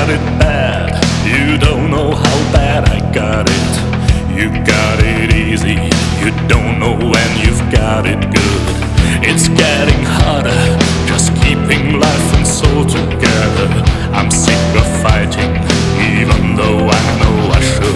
it bad. You don't know how bad I got it. You got it easy. You don't know when you've got it good. It's getting harder